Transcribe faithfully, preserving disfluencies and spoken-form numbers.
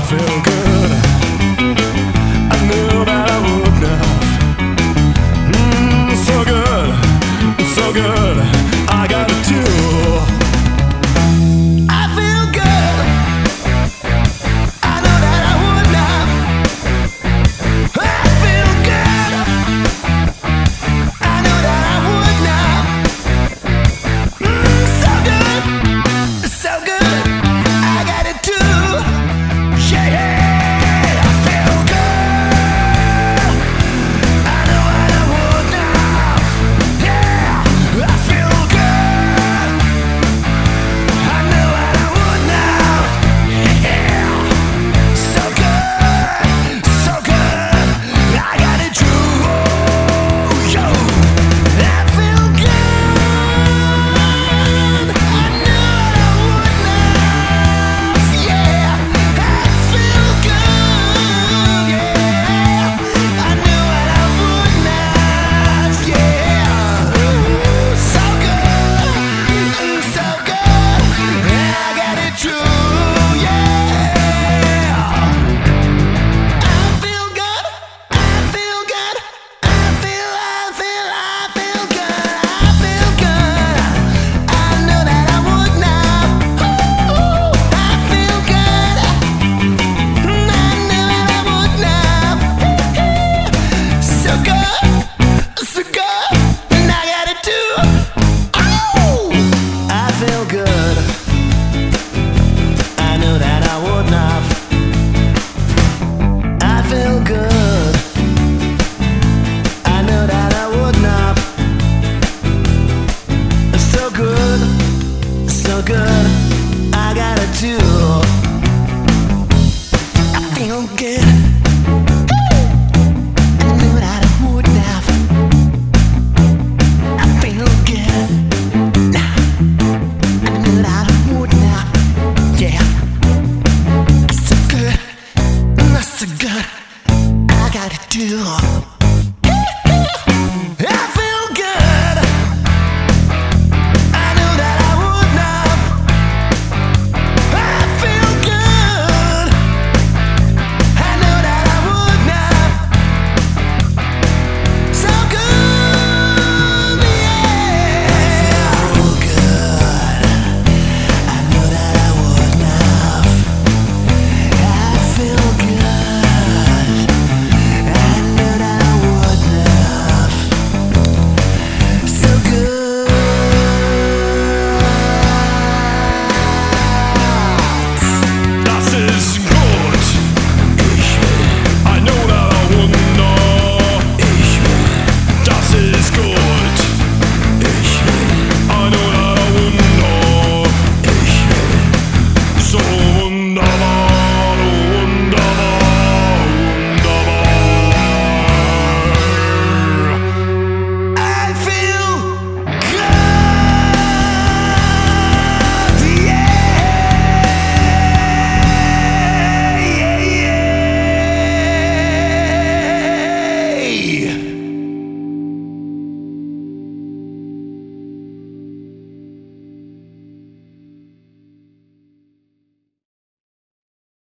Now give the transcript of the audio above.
feel good. I knew that I would have. Mm, so good, so good. I got it too. I feel good. I know that I would have. I feel good. I know that I would have. Mm, so good, so good. I got it too. Yeah, yeah. I feel good. I know what I would have. Yeah, I feel good. I know what I would have. Yeah, so good, so good. I got it too. Oh, yo, I feel good. I know what I would have. Yeah, I feel good. Yeah, I knew what I would have. Yeah, ooh, so good, so good. I got it too. Yeah, I feel good. I feel good. I feel, I feel, I feel good. I feel good. I know that I would now. Ooh, I feel good. I know that I would now. So good, so good. And I got it too. Oh, I feel good. I know that I would not. I feel good. I know that I would not. So good, so good. I got it too. I feel good. I knew that I would have. I feel good. I knew that I would have. Yeah. So good, so good. I got it too.